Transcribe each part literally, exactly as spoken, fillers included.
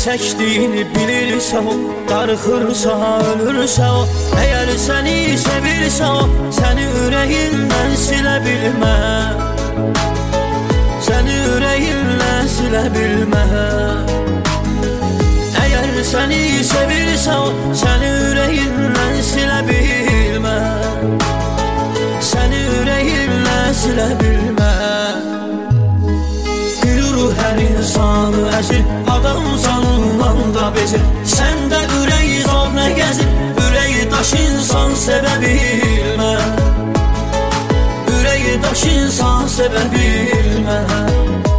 çəkdiyini bilirsə o, darıxırsa, ölürsə o. Əgər səni sevirsə o, səni ürəyindən silə bilməz, səni ürəyindən silə bilməz. Əgər səni sevirsə o, səni ürəyindən silə bilməz, səni ürəyindən silə bilməz. Gülür hər insanı əzir, adam canından da bezir. Səndə ürək zor nə gəzir, ürəyi daş insan sevə bilməz, ürəyi daş insan sevə bilməz.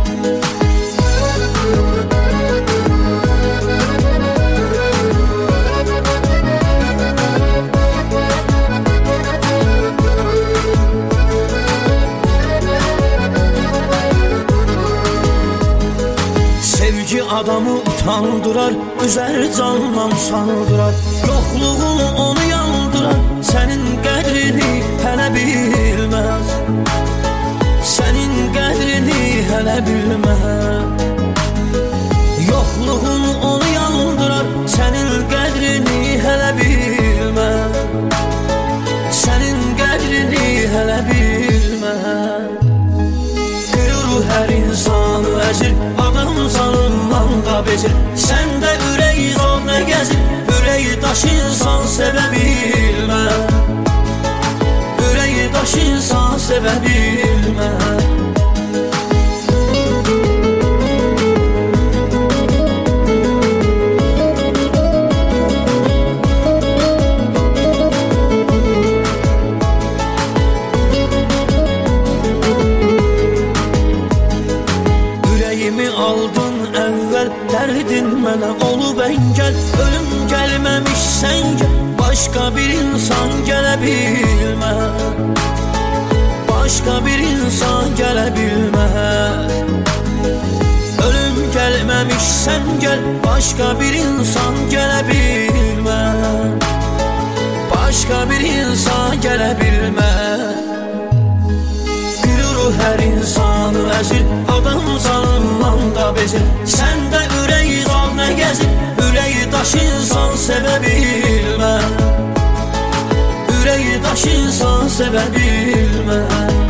Sevgi adamı utandırar, üzər candan sandırar. Yoxluğun onu yandırar, sənin qədrini hələ bilməz, sənin qədrini hələ bilməz. Yoxluğun onu yandırar, sənin qədrini hələ bilməz, sənin qədrini hələ bilməz. Gülür hər insanı əzir, adam canından da bezir. Səndə ürək zor nə gəzir, ürəyi daş insan sevə bilməz, ürəyi daş insan sevə bilməz. Ürəyimi aldın əvvəl, dərdin mənə olub əngəl. Ölüm gəlməmiş sən gəl, başqa bir insan gələ bilməz, başqa bir insan gələ bilməz. Ölüm gəlməmiş sən gəl, başqa bir insan gələ bilməz, başqa bir insan gələ bilməz. Gülür hər insanı əzir, adam canından da bezir. Səndə ürək zor nə gəzir, ürəyi daş insan sevə bilməz, ürəyi daş insan sevə bilməz.